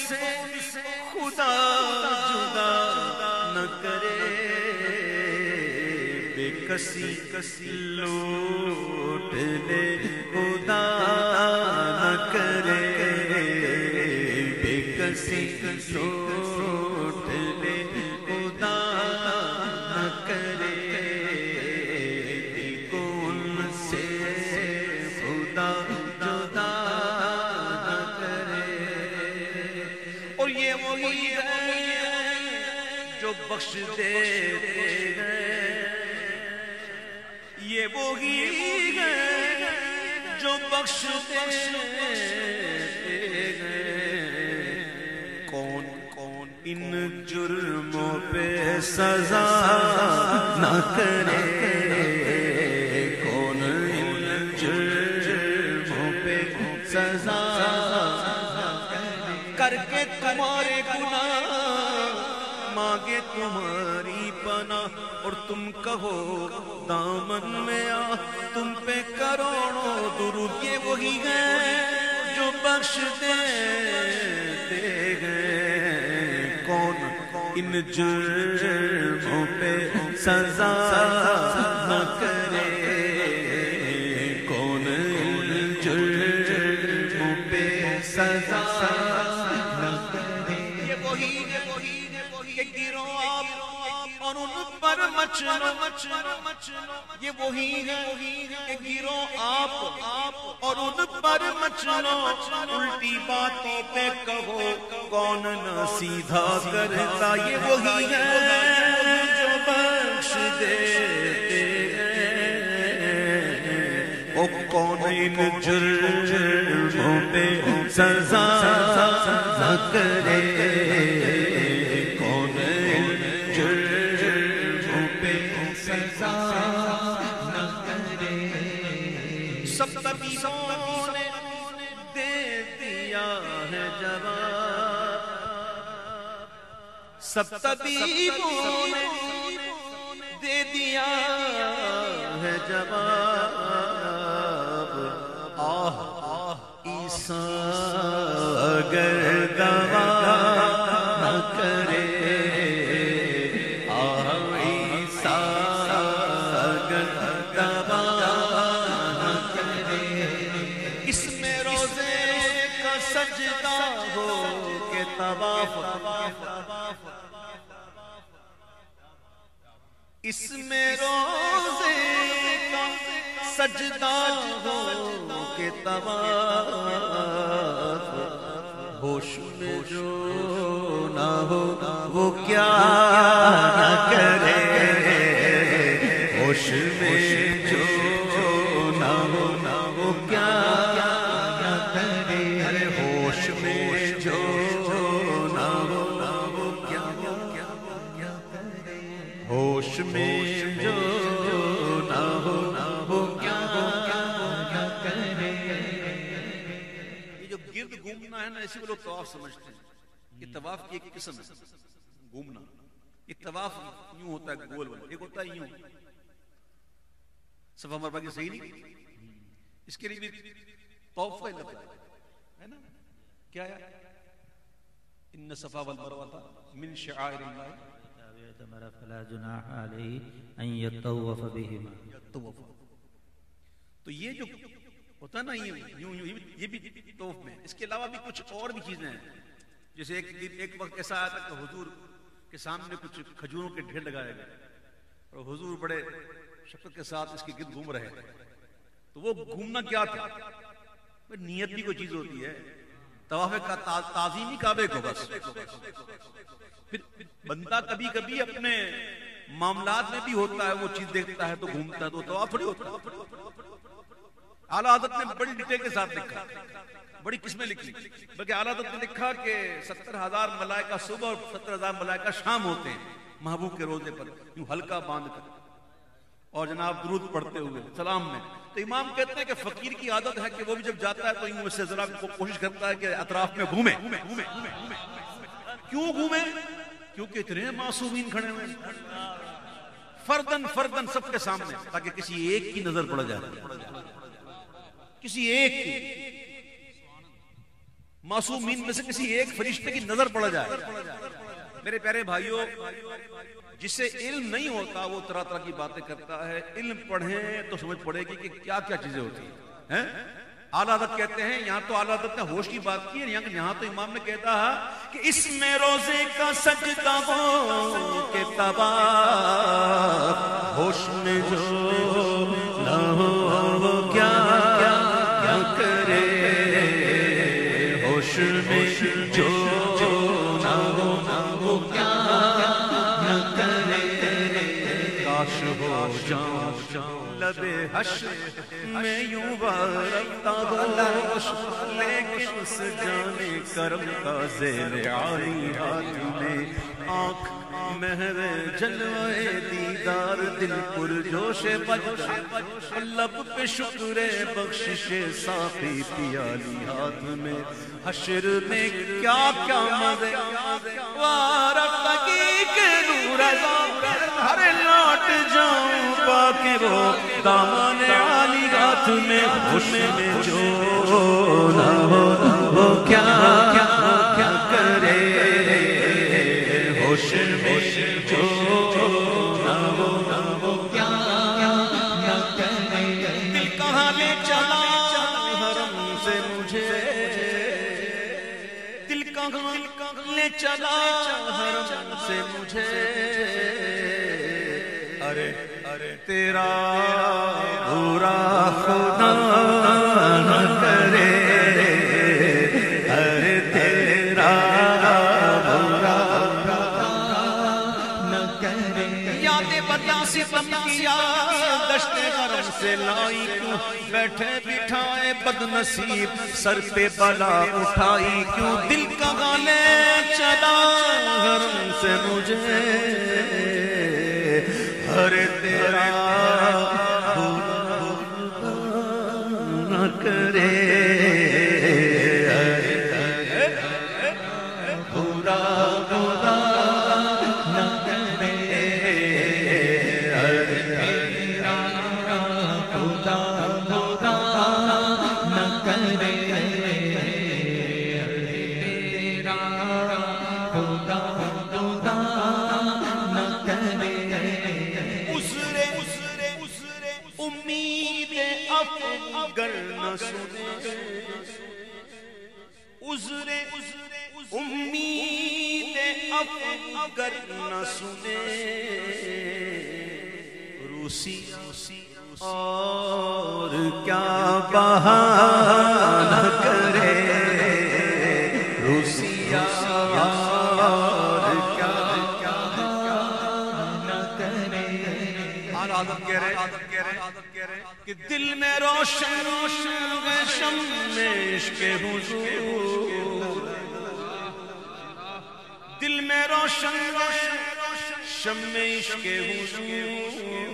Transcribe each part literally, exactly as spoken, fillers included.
سے خدا جدا نہ کرے، بے کسی کسی لوٹ لے خدا نہ کرے، بے کسی لوٹ لے خدا نہ کرے، کون سے خدا جدا نہ کرے۔ اور یہ وہی ہے جو بخش دیتے ہیں، یہ وہی ہے جو بخش دیتے ہیں، کون کون ان جرموں پہ سزا نہ کرے، کون ان جرموں پہ سزا کر کے تمہارے گناہ مانگے تمہاری پناہ، اور تم کہو دامن میں آ تم پہ کروڑوں درود۔ یہ وہی ہے جو بخش دیتے ہیں، کون ان جرموں پہ سزا نہ کرے، کون ان جرموں پہ سزا نہ کرے۔ یہ وہی ہے کہ گرو آپ اور ان پر مچلو، یہ وہی ہے کہ گرو آپ اور ان پر مچلو، الٹی باتوں پہ کہو کون نہ سیدھا کرتا، یہ وہی ہے جو بخش دیتے ہیں، وہ کون ان جرموں پہ سزا نہ کرے، سب طبیبوں نے دے دیا ہے جواب، سب طبیبوں نے دے دیا ہے جواب، آہ عیسیٰ اگر دوا نہ کرے، اس میں روزے کا سجدہ ہو کہ طواف، ہوش میں جو نہ ہو وہ کیا نہ کرے، ہوش میں جو نہ ہو وہ کیا نہ کرے، ارے ہوش میں جو نہ ہو وہ کیا کیا کرے، ہوش میں جو نہ ہو وہ کیا کیا کرے۔ یہ جو گرد گھومنا ہے نا، اسی کو لوگ طواف سمجھتے ہیں، یہ طواف کی ایک قسم ہے گھومنا۔ یہ طواف یوں ہوتا ہے گول والا، ایک ہوتا ہے یوں صفا مربع کی صحیح نہیں، اس کے لیے بھی طواف کا لفظ ہے نا، کیا ہے؟ ان صفا والمروہ من شعائر اللہ فلا جناح علیہ ان یطوف بہما۔ تو یہ جو ہوتا ہے نا یہ یہ بھی طواف میں، اس کے علاوہ بھی کچھ اور بھی چیزیں ہیں، جیسے ایک ایک وقت ایسا آیا تھا کہ حضور کے سامنے کچھ کھجوروں کے ڈھیر لگائے گئے اور حضور بڑے شفقت کے ساتھ اس کے گرد گھوم رہے تھے، تو وہ گھومنا کیا تھا؟ نیت بھی کوئی چیز ہوتی ہے، طواف کا تعظیمی کعبے کو بس۔ پھر بندہ کبھی کبھی اپنے معاملات میں بھی ہوتا ہے، وہ چیز دیکھتا ہے تو گھومتا ہے، تو طواف تھوڑی ہوتا ہے۔ اعلیٰ حضرت نے بڑی ڈیٹیل کے ساتھ لکھا، بڑی قسمیں لکھی، بلکہ اعلیٰ حضرت نے لکھا کہ ستر ہزار ملائکہ صبح اور ستر ہزار ملائکہ شام ہوتے ہیں محبوب کے روزے پر، یوں ہلکا باندھ کر اور جناب درود پڑھتے ہوئے سلام میں۔ تو امام کہتے ہیں کہ فقیر کی عادت ہے کہ وہ بھی جب جاتا ہے تو یوں اس سے ذرا کوشش کرتا ہے کہ اطراف میں گھومے۔ کیوں گھومے؟ کیونکہ اتنے معصومین کھڑے ہوئے فردن فردن سب کے سامنے، تاکہ کسی ایک کی نظر پڑ جائے، کسی ایک کی معصومین میں سے کسی ایک فرشتے کی نظر پڑ جائے. میرے پیارے بھائیوں، جسے علم نہیں ہوتا وہ طرح طرح کی باتیں کرتا ہے. علم پڑھیں تو سمجھ پڑے گی کہ کیا کیا چیزیں ہوتی ہیں. اعلیٰ حضرت کہتے ہیں، یہاں تو اعلیٰ حضرت نے ہوش کی بات کی ہے، یہاں تو امام نے کہتا ہے کہ اس میں روزے کا سجدہ ہو کہ تباہ، ہوش میں جو نہ ہو وہ کیا کیا کرے، ہوش میں جو نہ ہو وہ کیا نہ کرے. کاش ہو جاؤں لبے حشر میں یوں بارتا ہوش، لیکن اس جانے کرم کا ذیل عالی ہاتھ میں. آنکھ محو جلوے دیدار، دل پر جوش بجتا، لب پہ شکر بخشش ساقی پیالی ہاتھ میں. حشر میں کیا کیا مزے وارفتگی کے نور ہر لوٹ جاؤں پاکے وہ دامن عالی ہاتھ میں. ہوش میں جو نہ ہو وہ کیا کیا کرے، ہوش میں جو نہ ہو وہ کیا کیا کرے. دل کہاں لے چلا حرم سے مجھے، دل کہاں لے چلا حرم سے مجھے. ارے ارے تیرا برا خدا نہ کرے، ارے تیرا برا نہ کرے. یادیں بتا ستم کیا دشت حرم سے لائی، کیوں بیٹھے بٹھائے بد نصیب سر پہ بلا اٹھائی. کیوں دل کا گالے چلا حرم سے مجھے، ارے تیرا برا نہ کرے، برا برا نہ کرے. ارے تیرا خدا برا نہ کرے، تیرا خدا برا نہ کرے. امید افگر نہ سنے، عذر امید افگر نہ سنے. روسی اور کیا بہانہ کرے، روسی اور کیا بہانہ کرے. عادت کہہ رہے کہ دل میں روشن روشن شم میں عشق حضور، دل میں روشن روشن شم میں عشق حضور.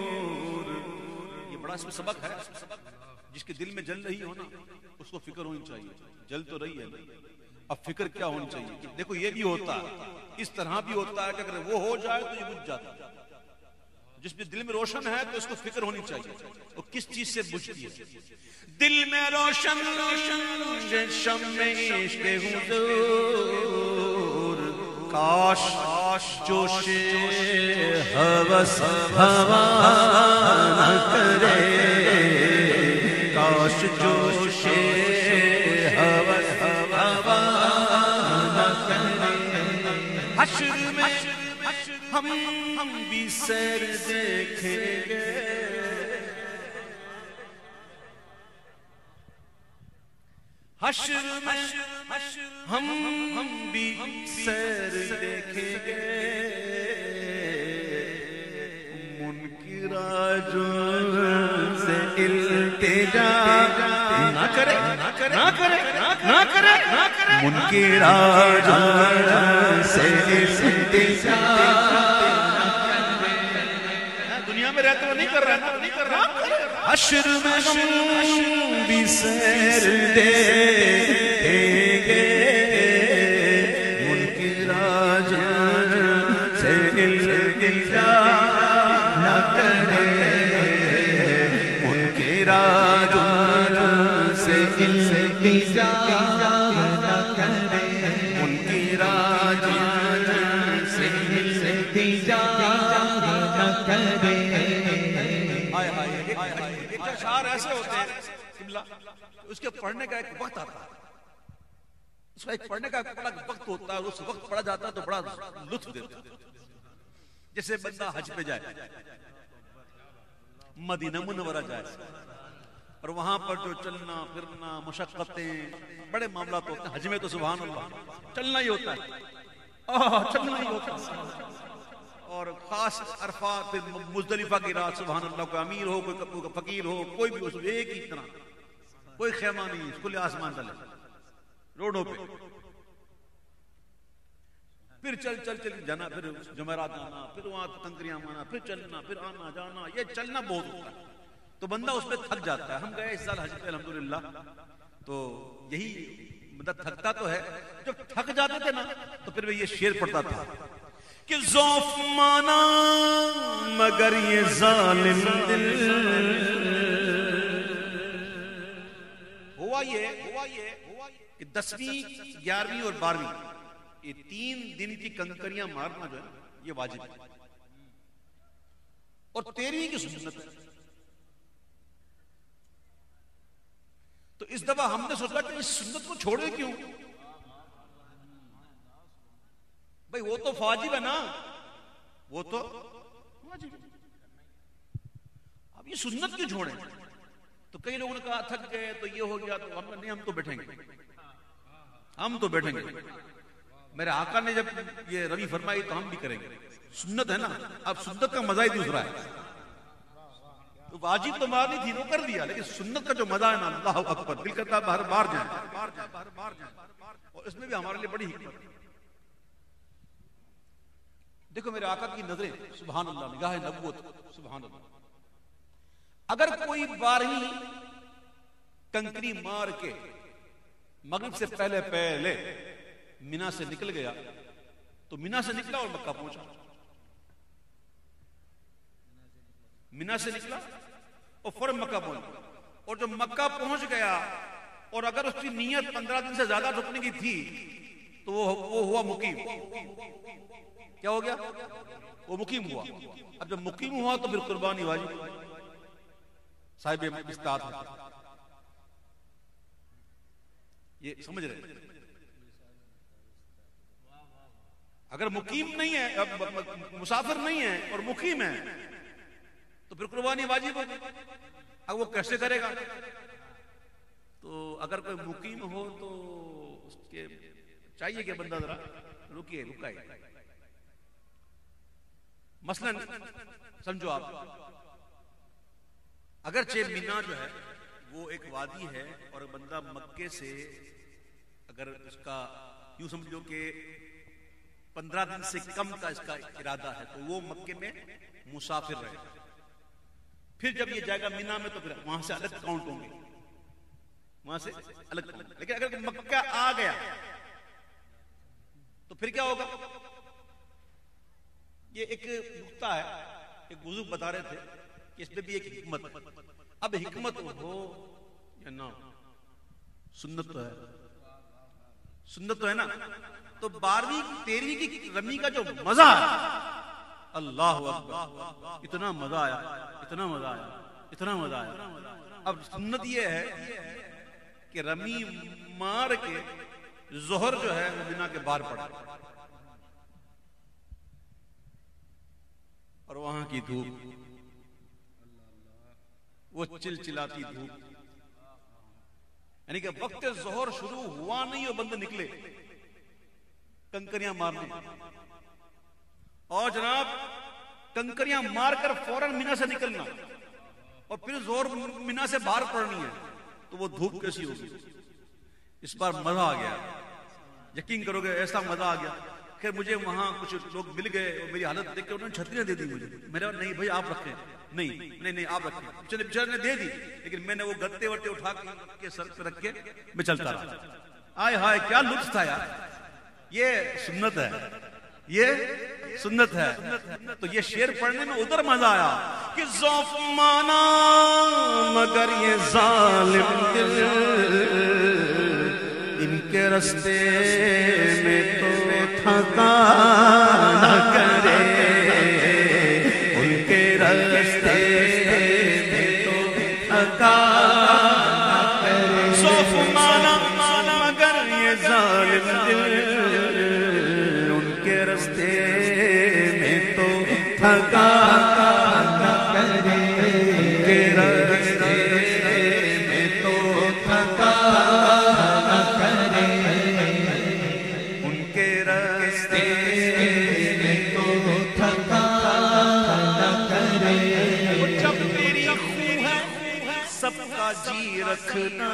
یہ بڑا اس میں سبق ہے. جس کے دل میں جل رہی ہو نا اس کو فکر ہونی چاہیے. جل تو رہی ہے، اب فکر کیا ہونی چاہیے. دیکھو یہ بھی ہوتا ہے، اس طرح بھی ہوتا ہے کہ اگر وہ ہو جائے تو یہ بجھ جاتا ہے. جس میں دل میں روشن ہے تو اس کو فکر ہونی چاہیے. وہ کس چیز سے بجھتی ہے؟ دل میں روشن روشن شم میں عشق حضور. کاش جوش ہوس ہوا نہ کرے، کاش جوش ہوس ہوا نہ کرے. حشر میں ہم بھی سیر دیکھیں گے، حشر میں ہم بھی سیر دیکھیں گے. منکرات سے التجا نہ کرے نہ کرے نہ کرے نہ کرے، منکرات سے التجا دنیا میں رہتے وہ نہیں کر رہا نہیں کر رہا. حشر میں ہم بھی سیر دیکھیں گے، منکرات سے التجا نہ کرے، منکرات سے التجا ایسے ہوتے ہیں قبلہ، اس کے پڑھنے کا ایک وقت آتا ہے، اس کا ایک پڑھنے کا بڑا وقت ہوتا ہے، اس وقت پڑھا جاتا ہے تو بڑا لطف دیتا ہے. جیسے بندہ حج پہ جائے، مدینہ منورہ جائے، اور وہاں پر جو چلنا پھرنا مشقتیں بڑے معاملات ہوتے ہیں. حج میں تو سبحان اللہ چلنا ہی ہوتا ہے، آہ چلنا ہی ہوتا ہے. اور خاص عرفات پھر مزدلفہ کی رات سبحان اللہ، کوئی امیر ہو کوئی فقیر ہو کوئی بھی ہو، ایک ہی طرح، کوئی خیمہ نہیں، کھلے آسمان تلے روڈوں پہ. پھر چل چل چل جانا، پھر جمعرات آنا، پھر وہاں کنکریاں مانا، پھر چلنا، پھر آنا جانا، یہ چلنا بہت ہوتا ہے تو بندہ اس پہ تھک جاتا ہے. ہم گئے اس سال حج پہ الحمدللہ، تو یہی مطلب تھکتا تو ہے، جب تھک جاتے تھے نا تو پھر میں یہ شعر پڑھتا تھا کہ ذوف مانا مگر یہ ظالم دل. ہوا یہ ہوا یہ کہ دسویں گیارہویں اور بارہویں یہ تین دن کی کنکریاں مارنا جو ہے یہ واجب ہے، اور تیرہویں کی سنت ہے. تو اس دفعہ ہم نے سوچا کہ اس سنت کو چھوڑے کیوں بھائی، وہ تو واجب ہے نا، وہ تو واجب ہے، اب یہ سنت کیوں چھوڑیں؟ تو کئی لوگوں نے کہا تھک گئے تو یہ ہو گیا، تو ہم نے نہیں، ہم تو بیٹھیں گے، ہم تو بیٹھیں گے. میرے آقا نے جب یہ روی فرمائی تو ہم بھی کریں گے، سنت ہے نا. اب سنت کا مزہ ہی دوسرا ہے، تو واجب تو مارنی تھی وہ کر دیا، لیکن سنت کا جو مزہ ہے نا، اللہ اکبر، دل کرتا ہے ہر بار جائیں. اور اس میں بھی ہمارے لیے بڑی حکمت. دیکھو میرے آقا کی نظریں سبحان اللہ، نگاہ نبوت سبحان اللہ. اگر کوئی بارہویں کنکری مار کے مغرب سے پہلے پہلے مینا سے نکل گیا تو مینا سے نکلا اور مکہ پہنچا، مینا سے نکلا اور فوراً مکہ پہنچا. اور جب مکہ پہنچ گیا اور اگر اس کی نیت پندرہ دن سے زیادہ رکنے کی تھی تو وہ وہ ہوا مقیم. کیا ہو گیا؟ وہ مقیم ہوا. اب جب مقیم ہوا تو پھر قربانی واجب صاحب استطاعت ہے. یہ سمجھ رہے؟ اگر مقیم نہیں ہے، مسافر نہیں ہے اور مقیم ہے تو پھر قربانی واجب ہوگی. اب وہ کیسے کرے گا؟ تو اگر کوئی مقیم ہو تو اس کے چاہیے کہ بندہ ذرا رکیے رکائے. مثلا سمجھو آپ، اگرچہ مینا جو ہے وہ ایک وادی ہے اور بندہ مکے سے اگر اس کا یوں سمجھو کہ پندرہ دن سے کم کا اس کا ارادہ ہے تو وہ مکے میں مسافر رہے. پھر جب یہ جائے گا مینا میں تو پھر وہاں سے الگ کاؤنٹ ہوں گے، وہاں سے الگ کاؤنٹ. لیکن اگر مکہ آ گیا تو پھر کیا ہوگا؟ یہ ایک نقطہ ہے، ایک بزرگ بتا رہے تھے کہ اس میں بھی ایک حکمت ہے. اب حکمت ہو یا نہ، سنت تو ہے، سنت تو ہے نا. تو بارہویں تیرہویں کی رمی کا جو مزہ ہے، اللہ اکبر، اتنا مزہ آیا، اتنا مزہ آیا، اتنا مزہ آیا. اب سنت یہ ہے کہ رمی مار کے ظہر جو ہے وہ مینا کے باہر پڑا اور وہاں کی دھوپ، وہ چلچلاتی دھوپ، یعنی کہ وقت ظہر شروع ہوا نہیں اور بندے نکلے کنکریاں مارنے، اور جناب کنکریاں مار کر فوراً مینا سے نکلنا اور پھر ظہر مینا سے باہر پڑنی ہے، تو وہ دھوپ کیسی ہوگی؟ اس بار مزہ آ گیا، یقین کرو گے ایسا مزہ آ گیا. خیر مجھے وہاں کچھ لوگ مل گئے اور میری حالت دیکھ کے انہوں نے چھتریاں دے دی مجھے. میرا نہیں بھائی آپ رکھیں، نہیں نہیں نہیں آپ رکھیں. چلے بیچارے نے دے دی، لیکن میں نے وہ گتے وتے اٹھا کے سر پہ رکھ کے میں چلتا رہا. آئے ہائے کیا لطف تھا یار. یہ سنت ہے، یہ سنت ہے. تو یہ شعر پڑھنے میں ادھر مزہ آیا کہ ذوف مانا مگر یہ ظالم دل، ان کے رستے میں تو تھکا نہ کرے، ان کے رستے میں تو تھکا رکھنا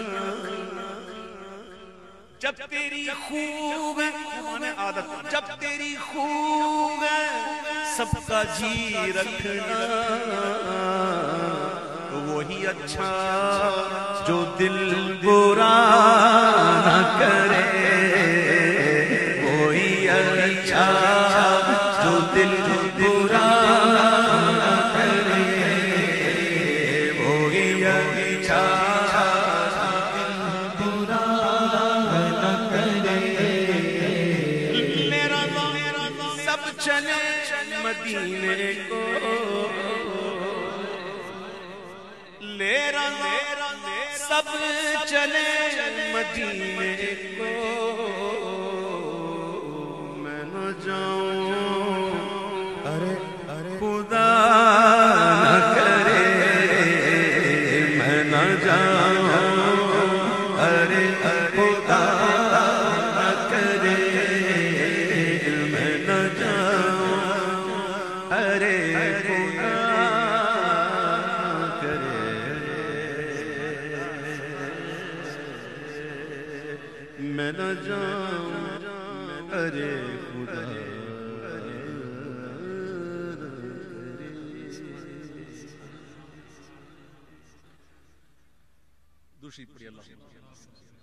جب تیری خوب ہے عادت جب تیری خوب ہے سب کا جی رکھنا تو وہی اچھا جو دل برا نہ کرے وہی اچھا جو دل برا نہ کرے وہی اچھا چلے مدینے کو لے رہا سب چلے مدینے کو میں نہ جاؤں ارے ارے خدا نہ کرے میں نہ جاؤں ارے خدا نہ کرے میں نہ جاؤں ارے خدا میں نہ جاؤں ارے خدا دوسری پڑھی اللہ